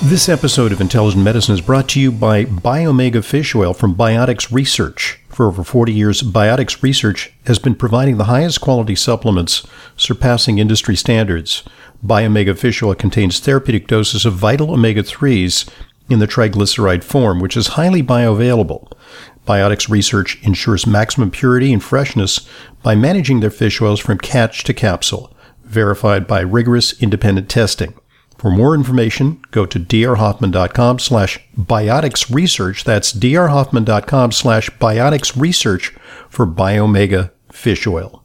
This episode of Intelligent Medicine is brought to you by Biomega Fish Oil from Biotics Research. For over 40 years, Biotics Research has been providing the highest quality supplements, surpassing industry standards. Biomega Fish Oil contains therapeutic doses of vital omega-3s in the triglyceride form, which is highly bioavailable. Biotics Research ensures maximum purity and freshness by managing their fish oils from catch to capsule, verified by rigorous independent testing. For more information, go to drhoffman.com/bioticsresearch. That's drhoffman.com/bioticsresearch for Biomega Fish Oil.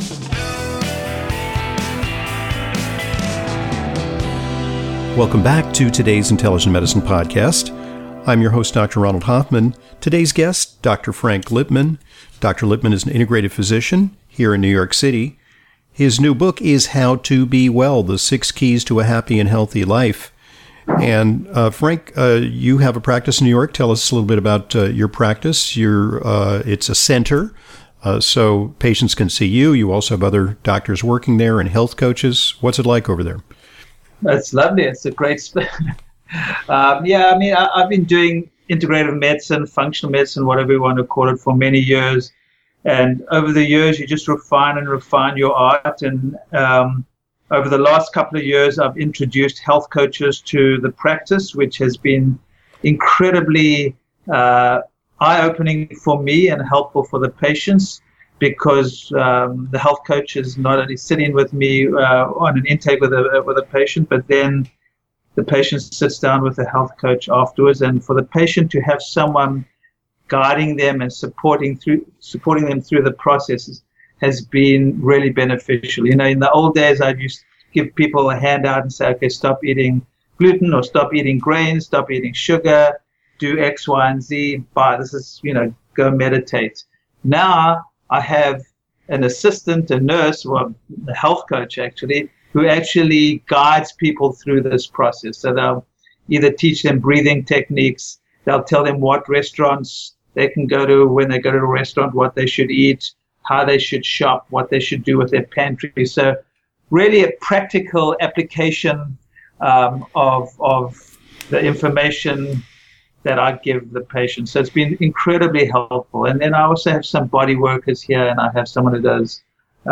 Welcome back to today's Intelligent Medicine podcast. I'm your host, Dr. Ronald Hoffman. Today's guest, Dr. Frank Lipman. Dr. Lipman is an integrative physician here in New York City. His new book is How to Be Well, The 6 Keys to a Happy and Healthy Life. And Frank, you have a practice in New York. Tell us a little bit about your practice. It's a center, so patients can see you. You also have other doctors working there and health coaches. What's it like over there? It's lovely. It's a great space. I've been doing integrative medicine, functional medicine, whatever you want to call it, for many years. And over the years, you just refine your art. And over the last couple of years, I've introduced health coaches to the practice, which has been incredibly eye-opening for me and helpful for the patients, because the health coach is not only sitting with me on an intake with a patient, but then the patient sits down with the health coach afterwards. And for the patient to have someone guiding them and supporting them through the processes has been really beneficial. You know, in the old days, I used to give people a handout and say, okay, stop eating gluten or stop eating grains, stop eating sugar, do X, Y, and Z. This is, go meditate. Now I have an assistant, a nurse, well, a health coach actually, who actually guides people through this process. So they'll either teach them breathing techniques, they'll tell them what restaurants they can go to when they go to a restaurant, what they should eat, how they should shop, what they should do with their pantry. So really a practical application of the information that I give the patient. So it's been incredibly helpful. And then I also have some body workers here, and I have someone who does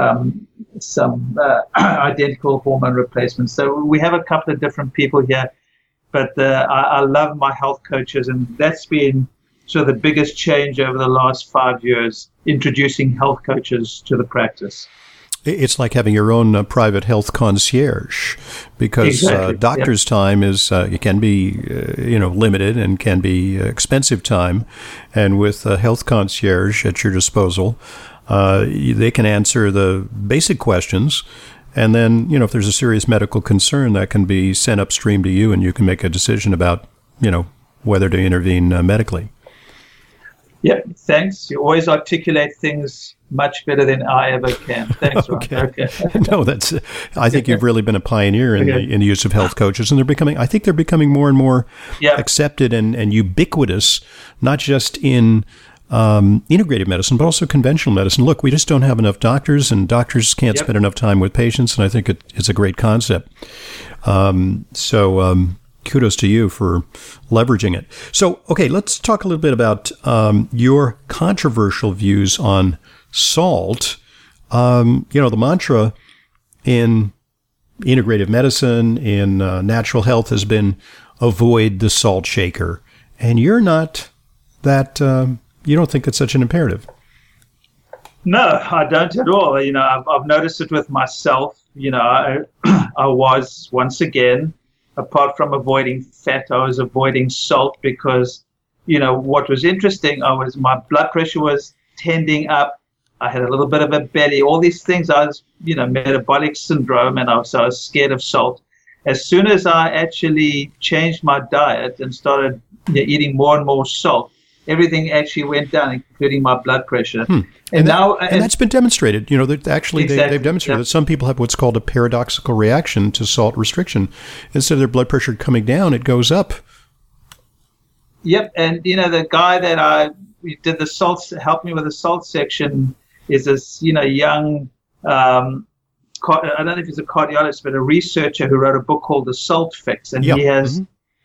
some identical hormone replacements. So we have a couple of different people here, but I love my health coaches, and that's been sort of the biggest change over the last 5 years, introducing health coaches to the practice. It's like having your own private health concierge, because doctor's time is it can be limited and can be expensive time, and with a health concierge at your disposal, they can answer the basic questions, and then if there's a serious medical concern, that can be sent upstream to you, and you can make a decision about whether to intervene medically. Yep, thanks. You always articulate things much better than I ever can. Thanks, Ron. Okay. No, I think you've really been a pioneer in the use of health coaches, and I think they're becoming more and more accepted and ubiquitous, not just in integrative medicine, but also conventional medicine. Look, we just don't have enough doctors, and doctors can't spend enough time with patients, and I think it's a great concept. Kudos to you for leveraging it. So, okay, let's talk a little bit about your controversial views on salt. The mantra in integrative medicine, in natural health, has been avoid the salt shaker. And you're not that, you don't think that's such an imperative. No, I don't at all. I've noticed it with myself. I was, once again, apart from avoiding fat, I was avoiding salt because, what was interesting, my blood pressure was tending up. I had a little bit of a belly, all these things. I was, metabolic syndrome, and I was scared of salt. As soon as I actually changed my diet and started eating more and more salt, everything actually went down, including my blood pressure. And that's been demonstrated. That actually they've demonstrated that some people have what's called a paradoxical reaction to salt restriction. Instead of their blood pressure coming down, it goes up. Yep, and the guy that did the salt, helped me with the salt section, is this young. I don't know if he's a cardiologist, but a researcher who wrote a book called The Salt Fix, and he has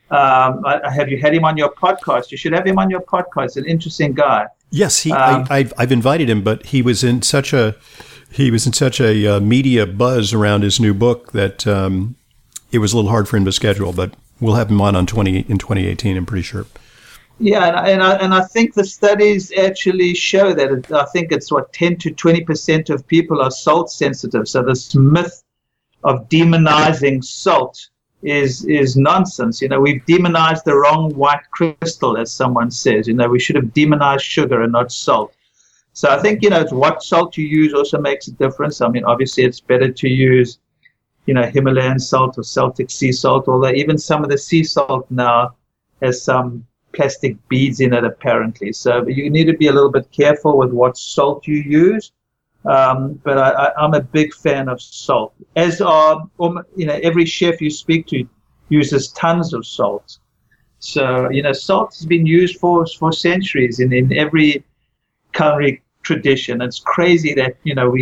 Have you had him on your podcast? You should have him on your podcast. An interesting guy. Yes, I've invited him, but he was in such a media buzz around his new book that it was a little hard for him to schedule. But we'll have him on in 2018. I'm pretty sure. Yeah, and I think the studies actually show that. I think it's 10 to 20% of people are salt sensitive. So this myth of demonizing salt is nonsense. We've demonized the wrong white crystal, as someone says. We should have demonized sugar and not salt. So I think, it's what salt you use also makes a difference. I mean, obviously it's better to use, Himalayan salt or Celtic sea salt, although even some of the sea salt now has some plastic beads in it, apparently. So you need to be a little bit careful with what salt you use. But I'm a big fan of salt. As are, every chef you speak to uses tons of salt. So, salt has been used for centuries in every culinary tradition. It's crazy that,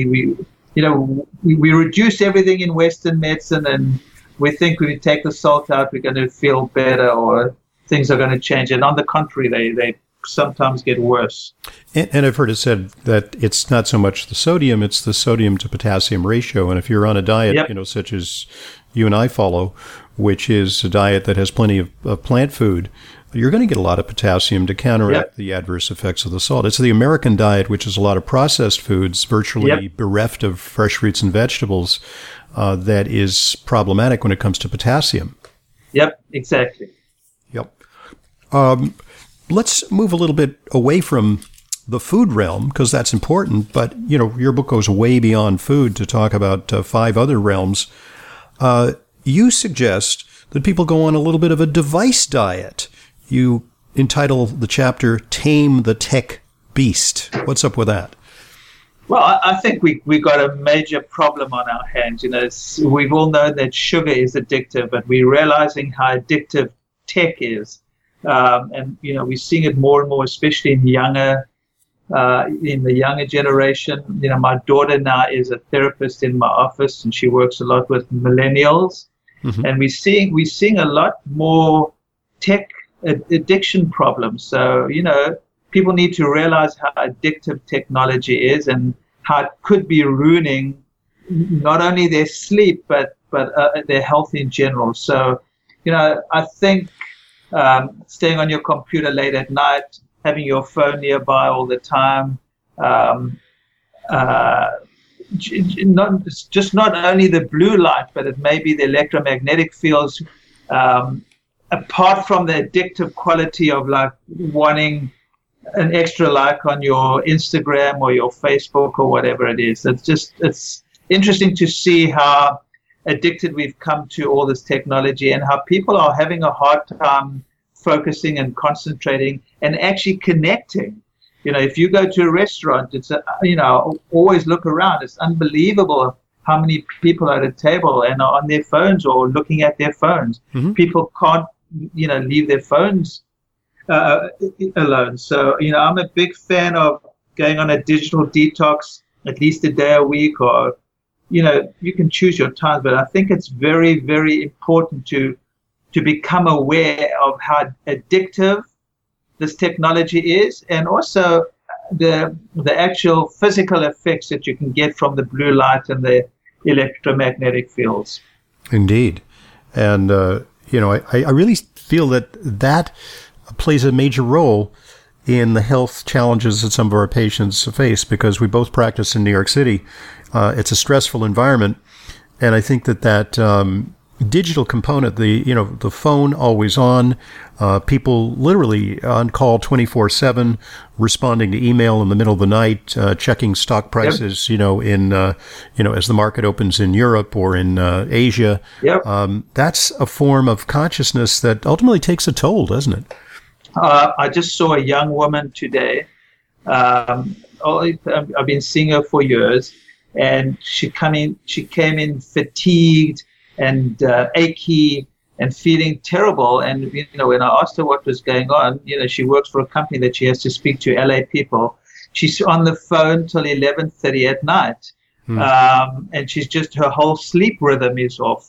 we reduce everything in Western medicine, and we think when we take the salt out, we're going to feel better or things are going to change. And on the contrary, they sometimes get worse. And I've heard it said that it's not so much the sodium, it's the sodium to potassium ratio. And if you're on a diet, such as you and I follow, which is a diet that has plenty of plant food, you're going to get a lot of potassium to counteract the adverse effects of the salt. It's the American diet, which is a lot of processed foods, virtually bereft of fresh fruits and vegetables, that is problematic when it comes to potassium. Yep, exactly. Yep. Let's move a little bit away from the food realm, because that's important, but, your book goes way beyond food to talk about 5 other realms. You suggest that people go on a little bit of a device diet. You entitle the chapter, Tame the Tech Beast. What's up with that? Well, I think we got a major problem on our hands. We've all known that sugar is addictive, but we're realizing how addictive tech is. And we're seeing it more and more, especially in the younger generation. My daughter now is a therapist in my office, and she works a lot with millennials. Mm-hmm. And we're seeing a lot more tech addiction problems. So people need to realize how addictive technology is and how it could be ruining not only their sleep but their health in general. So I think staying on your computer late at night, having your phone nearby all the time, not only the blue light, but it may be the electromagnetic fields, apart from the addictive quality of like wanting an extra like on your Instagram or your Facebook or whatever it is. It's interesting to see how addicted we've come to all this technology and how people are having a hard time focusing and concentrating and actually connecting. If you go to a restaurant, it's always look around. It's unbelievable how many people are at a table and are on their phones or looking at their phones. Mm-hmm. People can't, leave their phones alone. So, I'm a big fan of going on a digital detox at least a day a week, or, you can choose your times, but I think it's very, very important to become aware of how addictive this technology is, and also the actual physical effects that you can get from the blue light and the electromagnetic fields. Indeed. And, I really feel that plays a major role in the health challenges that some of our patients face, because we both practice in New York City. It's a stressful environment. And I think that digital component, the phone always on, people literally on call 24/7, responding to email in the middle of the night, checking stock prices, as the market opens in Europe or in Asia. Yep. That's a form of consciousness that ultimately takes a toll, doesn't it? I just saw a young woman today. I've been seeing her for years, and she came in fatigued and achy and feeling terrible. And when I asked her what was going on, she works for a company that she has to speak to LA people. She's on the phone till 11:30 at night, and she's just, her whole sleep rhythm is off.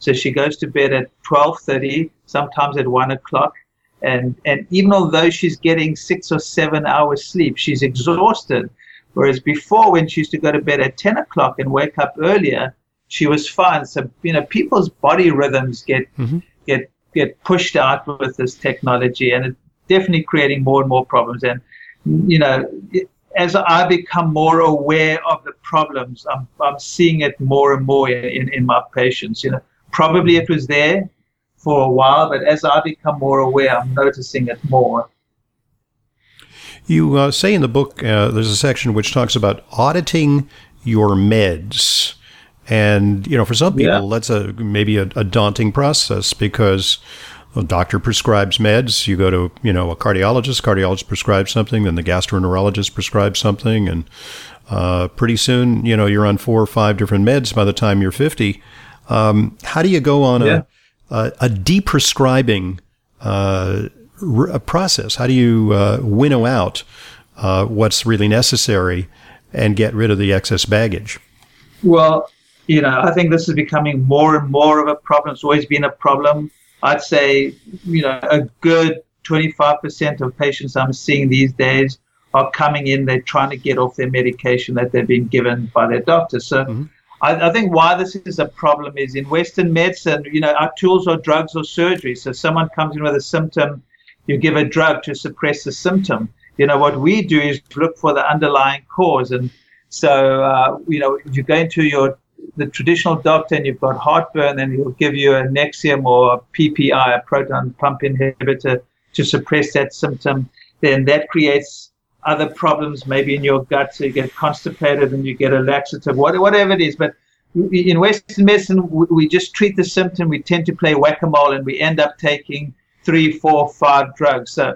So she goes to bed at 12:30, sometimes at 1 o'clock. And even although she's getting 6 or 7 hours sleep, she's exhausted. Whereas before, when she used to go to bed at 10 o'clock and wake up earlier, she was fine. So, people's body rhythms get pushed out with this technology, and it's definitely creating more and more problems. And, as I become more aware of the problems, I'm seeing it more and more in my patients. Probably it was there for a while, but as I become more aware, I'm noticing it more. You say in the book, there's a section which talks about auditing your meds. And, for some people, that's maybe a daunting process because a doctor prescribes meds. You go to, a cardiologist prescribes something, then the gastroenterologist prescribes something. And pretty soon, you're on 4 or 5 different meds by the time you're 50. How do you go on a deprescribing a process? How do you winnow out what's really necessary and get rid of the excess baggage? Well, I think this is becoming more and more of a problem. It's always been a problem. I'd say, a good 25% of patients I'm seeing these days are coming in, they're trying to get off their medication that they've been given by their doctor. So I think why this is a problem is in Western medicine, our tools are drugs or surgery. So someone comes in with a symptom, you give a drug to suppress the symptom. What we do is look for the underlying cause. And so, if you go into the traditional doctor and you've got heartburn, then he'll give you a Nexium or a PPI, a proton pump inhibitor, to suppress that symptom. Then that creates other problems, maybe in your gut, so you get constipated and you get a laxative, whatever it is. But in Western medicine, we just treat the symptom. We tend to play whack-a-mole, and we end up taking 3, 4, 5 drugs. So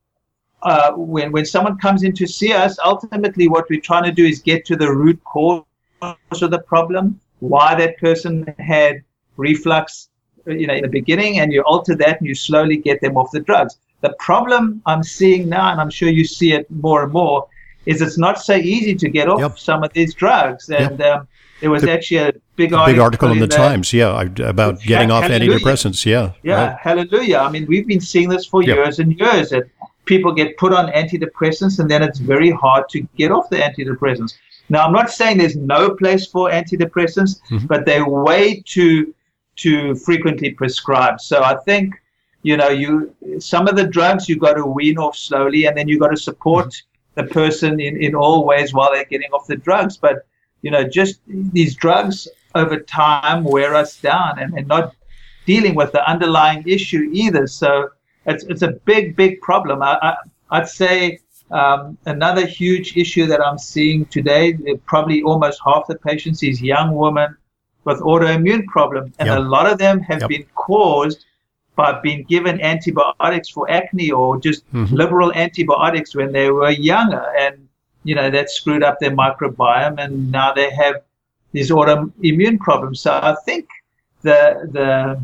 when someone comes in to see us, ultimately what we're trying to do is get to the root cause of the problem, why that person had reflux in the beginning, and you alter that and you slowly get them off the drugs. The problem I'm seeing now, and I'm sure you see it more and more, is it's not so easy to get off some of these drugs. And there was actually a big article in the Times, about getting off antidepressants. Right. Hallelujah. I mean, we've been seeing this for years and years, that people get put on antidepressants and then it's very hard to get off the antidepressants. Now, I'm not saying there's no place for antidepressants, but they're way too frequently prescribed. So I think, some of the drugs you've got to wean off slowly, and then you've got to support the person in all ways while they're getting off the drugs. But, just these drugs over time wear us down and not dealing with the underlying issue either. So it's a big problem. I'd say another huge issue that I'm seeing today, probably almost half the patients is young women with autoimmune problems. And a lot of them have been caused by being given antibiotics for acne or just liberal antibiotics when they were younger. And, that screwed up their microbiome, and now they have these autoimmune problems. So I think the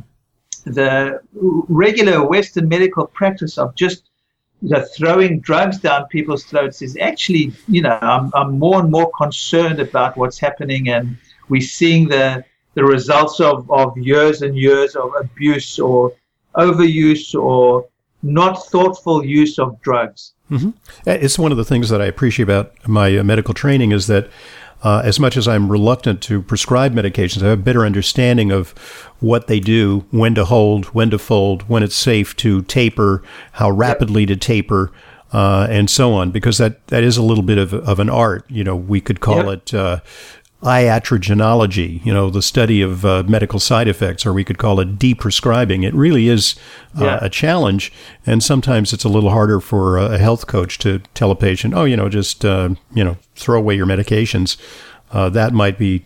regular Western medical practice of just throwing drugs down people's throats is actually, I'm more and more concerned about what's happening, and we're seeing the results of years and years of abuse or overuse or not thoughtful use of drugs. It's one of the things that I appreciate about my medical training is that as much as I'm reluctant to prescribe medications, I have a better understanding of what they do, when to hold, when to fold, when it's safe to taper, how rapidly to taper, and so on, because that is a little bit of an art. We could call it iatrogenology, the study of medical side effects, or we could call it deprescribing. It really is a challenge, and sometimes it's a little harder for a health coach to tell a patient, just throw away your medications. That might be,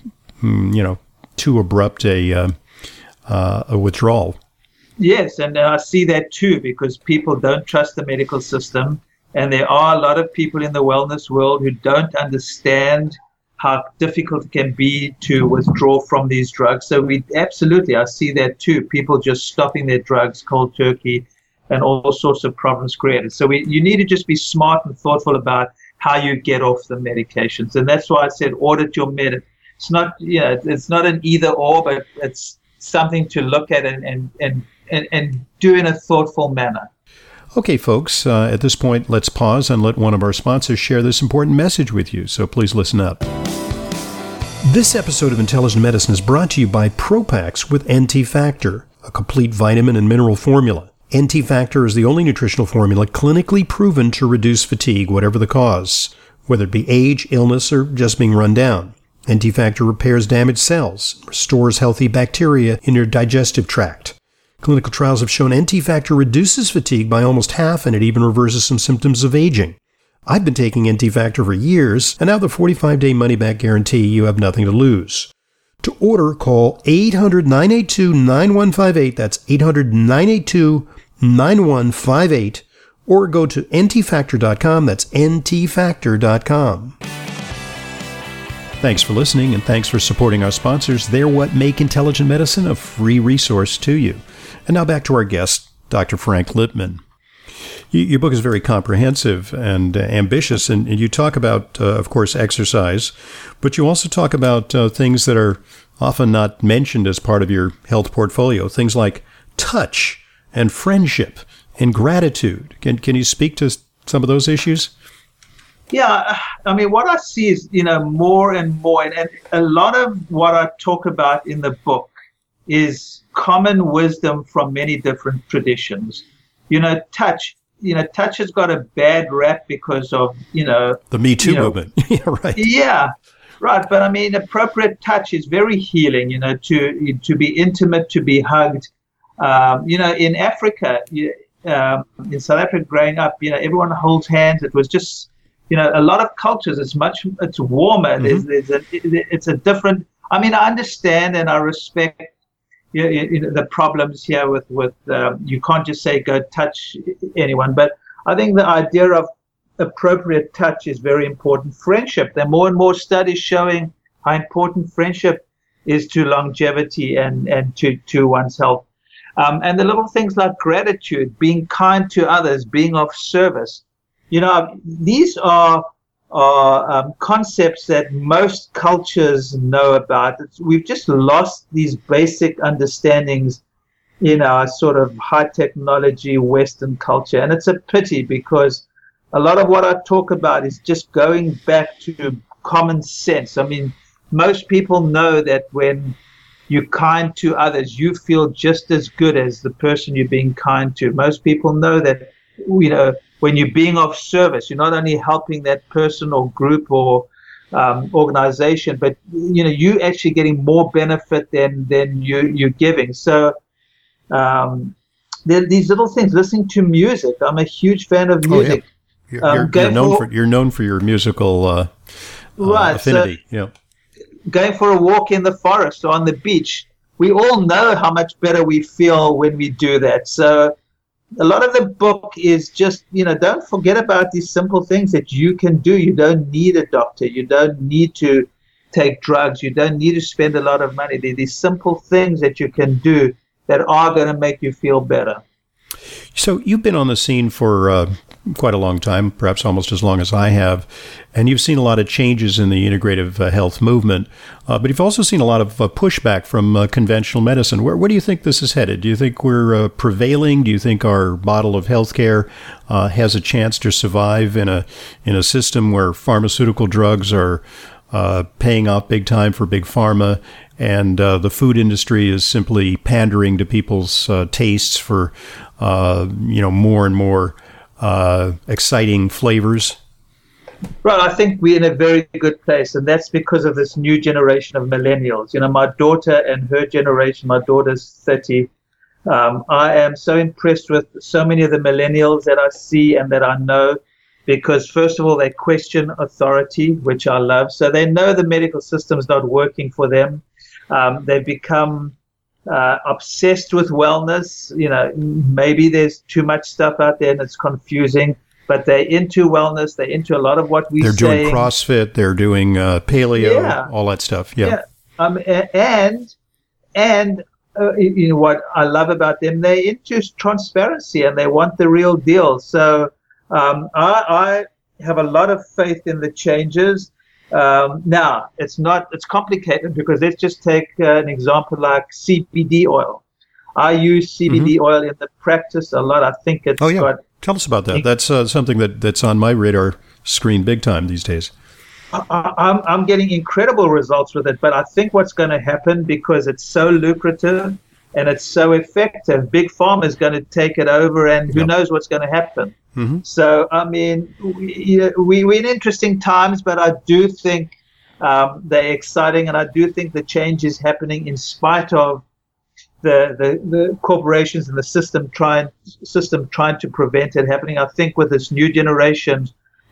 too abrupt a withdrawal. Yes, and I see that too, because people don't trust the medical system, and there are a lot of people in the wellness world who don't understand how difficult it can be to withdraw from these drugs. So I see that too. People just stopping their drugs cold turkey, and all sorts of problems created. So you need to just be smart and thoughtful about how you get off the medications. And that's why I said audit your med. It's not, it's not an either or, but it's something to look at and do in a thoughtful manner. Okay, folks, at this point, let's pause and let one of our sponsors share this important message with you, so please listen up. This episode of Intelligent Medicine is brought to you by Propax with NT Factor, a complete vitamin and mineral formula. NT Factor is the only nutritional formula clinically proven to reduce fatigue, whatever the cause, whether it be age, illness, or just being run down. NT Factor repairs damaged cells, restores healthy bacteria in your digestive tract. Clinical trials have shown NT Factor reduces fatigue by almost half, and it even reverses some symptoms of aging. I've been taking NT Factor for years, and now the 45-day money-back guarantee, you have nothing to lose. To order, call 800-982-9158, that's 800-982-9158, or go to ntfactor.com, that's ntfactor.com. Thanks for listening, and thanks for supporting our sponsors. They're what make Intelligent Medicine a free resource to you. And now back to our guest, Dr. Frank Lipman. Your book is very comprehensive and ambitious, and you talk about, of course, exercise, but you also talk about things that are often not mentioned as part of your health portfolio, things like touch and friendship and gratitude. Can you speak to some of those issues? Yeah, I mean, what I see is, more and more, and a lot of what I talk about in the book is common wisdom from many different traditions. Touch has got a bad rap because of, the Me Too movement. Yeah, right. Yeah, right. But I mean, appropriate touch is very healing, to be intimate, to be hugged. In Africa, in South Africa growing up, everyone holds hands. It was just, a lot of cultures, it's warmer. Mm-hmm. It's a different, I mean, I understand and I respect the problems here with you can't just say go touch anyone, but I think the idea of appropriate touch is very important. Friendship, there are more and more studies showing how important friendship is to longevity and to one's health. And the little things like gratitude, being kind to others, being of service. These are concepts that most cultures know about. We've just lost these basic understandings in our sort of high technology Western culture. And it's a pity because a lot of what I talk about is just going back to common sense. I mean, most people know that when you're kind to others, you feel just as good as the person you're being kind to. Most people know that, when you're being of service, you're not only helping that person or group or organization, but you actually getting more benefit than you're giving. So there are these little things. Listening to music, I'm a huge fan of music. Oh, yeah. You're known for your musical affinity. So, going for a walk in the forest or on the beach, we all know how much better we feel when we do that. So a lot of the book is just, don't forget about these simple things that you can do. You don't need a doctor. You don't need to take drugs. You don't need to spend a lot of money. There are these simple things that you can do that are going to make you feel better. So you've been on the scene for quite a long time, perhaps almost as long as I have, and you've seen a lot of changes in the integrative health movement, but you've also seen a lot of pushback from conventional medicine. Where do you think this is headed? Do you think we're prevailing? Do you think our model of healthcare has a chance to survive in a system where pharmaceutical drugs are paying off big time for big pharma, and the food industry is simply pandering to people's tastes for more and more exciting flavors? Right, I think we're in a very good place, and that's because of this new generation of millennials. My daughter and her generation, my daughter's 30. I am so impressed with so many of the millennials that I see and that I know, because first of all, they question authority, which I love. So they know the medical system's not working for them. They've become obsessed with wellness. Maybe there's too much stuff out there and it's confusing, but they're into wellness. They're into a lot of what they're doing CrossFit. They're doing paleo, all that stuff. Yeah. And what I love about them, they're into transparency and they want the real deal. So I have a lot of faith in the changes. Now, it's complicated because let's just take an example like CBD oil. I use CBD oil in the practice a lot. I think it's got... Tell us about that. That's something that's on my radar screen big time these days. I'm getting incredible results with it, but I think what's going to happen, because it's so lucrative and it's so effective, Big Pharma is going to take it over, and who knows what's going to happen. Mm-hmm. So, I mean, we're in interesting times, but I do think they're exciting, and I do think the change is happening in spite of the corporations and the system trying to prevent it happening. I think with this new generation,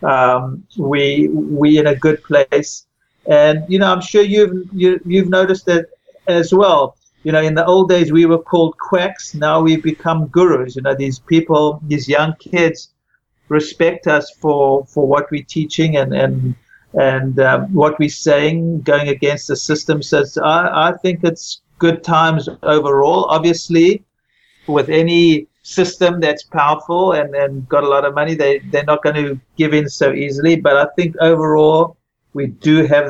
we in a good place, and I'm sure you've noticed that as well. In the old days we were called quacks. Now we've become gurus. These people, these young kids, respect us for what we're teaching and what we're saying, going against the system. So I think it's good times overall. Obviously, with any system that's powerful and got a lot of money, they're not going to give in so easily. But I think overall we do have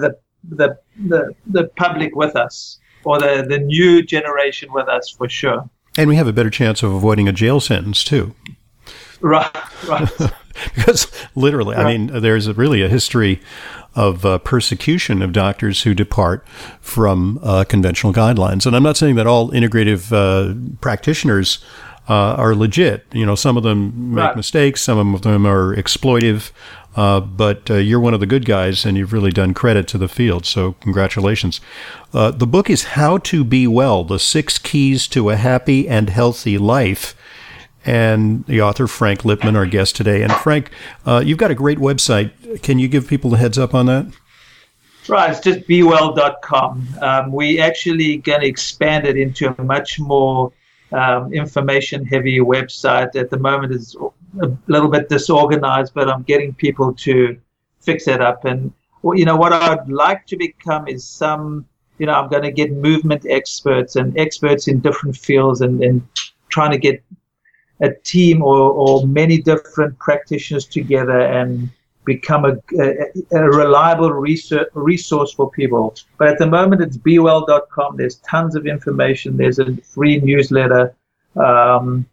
the public with us, or the new generation with us, for sure. And we have a better chance of avoiding a jail sentence too. Right. Because literally, right. I mean, there's really a history of persecution of doctors who depart from conventional guidelines. And I'm not saying that all integrative practitioners are legit. Some of them make mistakes, some of them are exploitive, but you're one of the good guys, and you've really done credit to the field. So congratulations. The book is How to Be Well, The 6 Keys to a Happy and Healthy Life. And the author, Frank Lipman, our guest today. And Frank, you've got a great website. Can you give people a heads up on that? Right, it's just bewell.com. We actually going to expand it into a much more information-heavy website. At the moment, it's a little bit disorganized, but I'm getting people to fix it up. And what I'd like to become is I'm going to get movement experts and experts in different fields, and trying to get a team or many different practitioners together and become a reliable resource for people. But at the moment, it's bewell.com. There's tons of information. There's a free newsletter. And,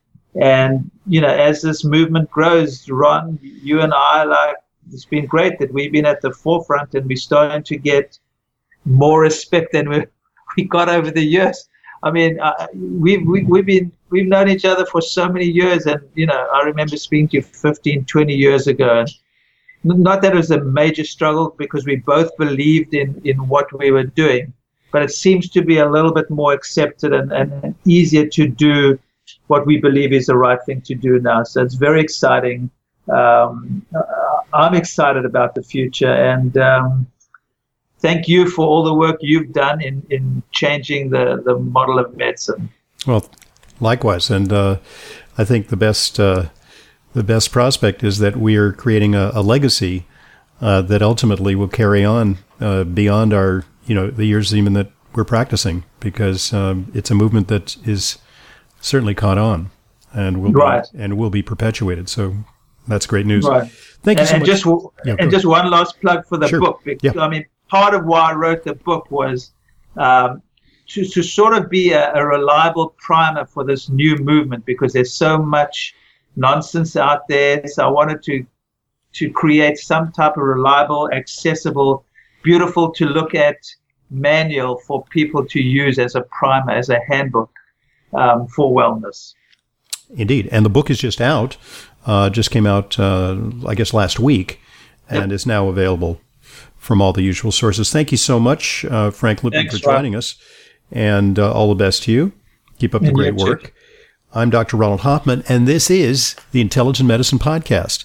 as this movement grows, Ron, you and I, it's been great that we've been at the forefront, and we're starting to get more respect than we got over the years. I mean, we've known each other for so many years, and I remember speaking to you 15, 20 years ago. And not that it was a major struggle, because we both believed in what we were doing, but it seems to be a little bit more accepted and easier to do what we believe is the right thing to do now. So it's very exciting. I'm excited about the future, and thank you for all the work you've done in changing the model of medicine. Well, likewise. And I think the best prospect is that we are creating a legacy that ultimately will carry on beyond our, the years even that we're practicing, because it's a movement that is certainly caught on and will be perpetuated. So that's great news. Right. Thank you so much. Just one last plug for the book. Because, I mean, part of why I wrote the book was to sort of be a reliable primer for this new movement, because there's so much nonsense out there. So I wanted to create some type of reliable, accessible, beautiful to look at manual for people to use as a primer, as a handbook for wellness. Indeed. And the book is just out, just came out, I guess, last week, and is now available from all the usual sources. Thank you so much, Frank Lipman, for joining us, and all the best to you. Keep up the great work. Too. I'm Dr. Ronald Hoffman, and this is the Intelligent Medicine Podcast.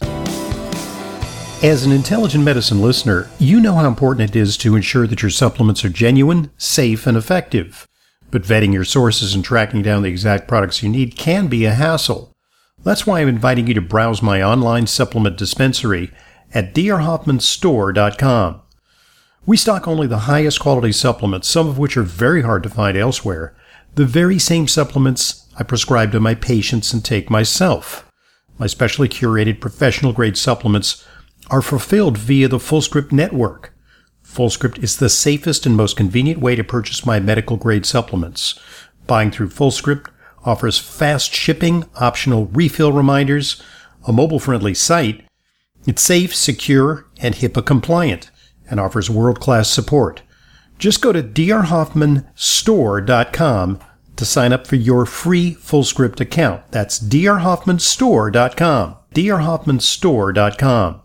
As an Intelligent Medicine listener, you know how important it is to ensure that your supplements are genuine, safe, and effective. But vetting your sources and tracking down the exact products you need can be a hassle. That's why I'm inviting you to browse my online supplement dispensary at drhoffmanstore.com. We stock only the highest quality supplements, some of which are very hard to find elsewhere. The very same supplements I prescribe to my patients and take myself. My specially curated professional-grade supplements are fulfilled via the Fullscript network. Fullscript is the safest and most convenient way to purchase my medical-grade supplements. Buying through Fullscript offers fast shipping, optional refill reminders, a mobile-friendly site. It's safe, secure, and HIPAA compliant, and offers world-class support. Just go to drhoffmanstore.com to sign up for your free Fullscript account. That's drhoffmanstore.com. drhoffmanstore.com.